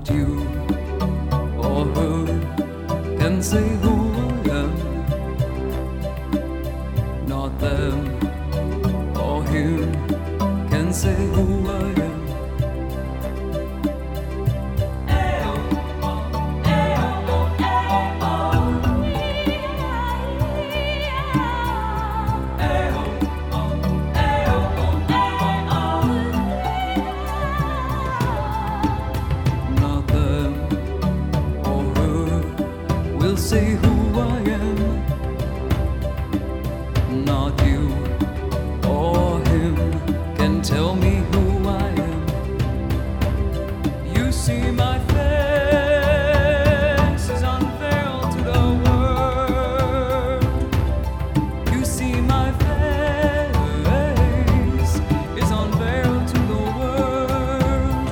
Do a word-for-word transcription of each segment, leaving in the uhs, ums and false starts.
Not you or her can say who I am. Not them or him can say who I am. Say who I am. Not you or him can tell me who I am. You see my face is unveiled to the world. You see my face is unveiled to the world.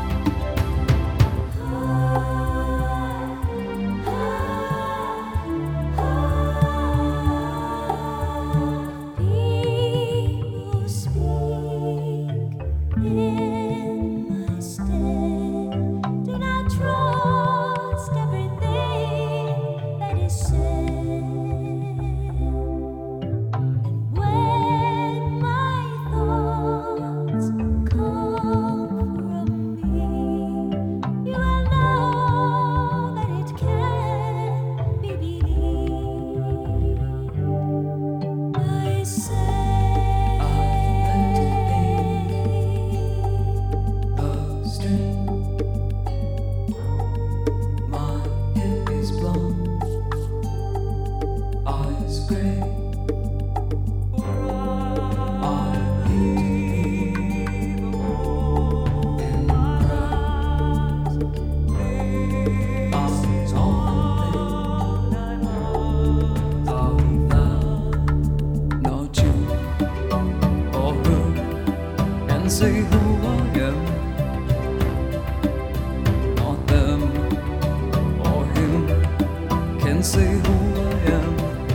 Say who I am. Not them or him can say who I am.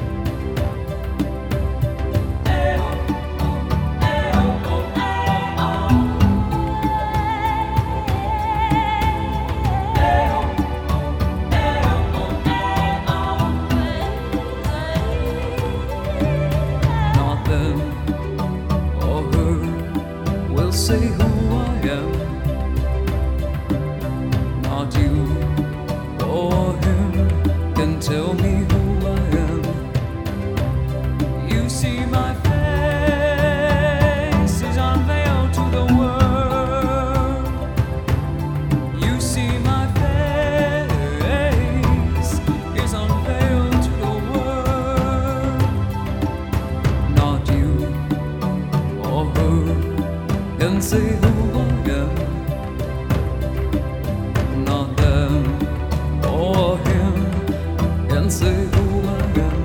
Not them or her will say who I am. Not you or him can tell me who I am. You see my face is unveiled to the world. You see my face is unveiled to the world. Not you or her can say who I am. Not them or him can say who I am.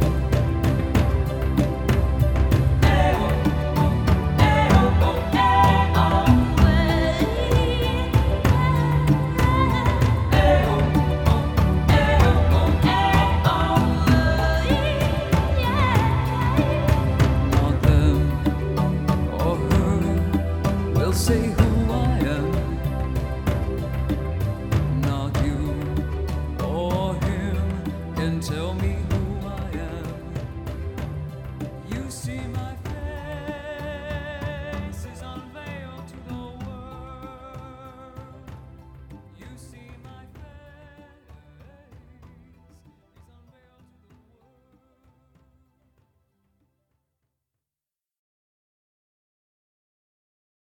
Not them or her will say who